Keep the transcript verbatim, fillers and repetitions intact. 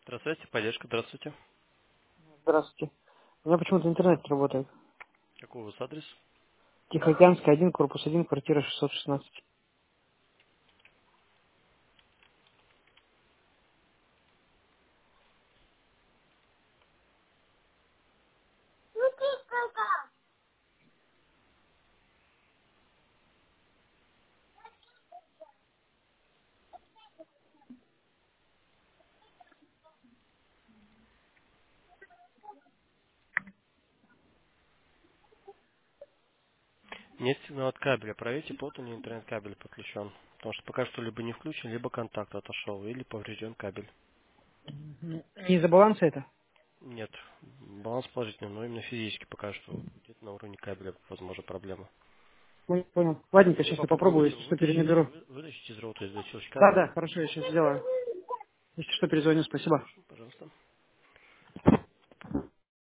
Здравствуйте, поддержка, здравствуйте. Здравствуйте. У меня почему-то интернет не работает. Какой у вас адрес? Тихоокеанский, один, корпус один, квартира шестьсот шестнадцать. Нет сигнала от кабеля. Проверьте, плотно ли интернет-кабель подключен. Потому что пока что либо не включен, либо контакт отошел, или поврежден кабель. М, Не из-за баланса это? Нет, баланс положительный, но именно физически пока что где-то на уровне кабеля, возможно, проблема. Понял. понял. Ладненько, сейчас Либо я попробую, попробуйте если что, вытащить, перенаберу. вы- вытащить из роутера извлечь Да, кабель. да, хорошо, я сейчас сделаю. Если что, перезвоню, спасибо. Хорошо, пожалуйста.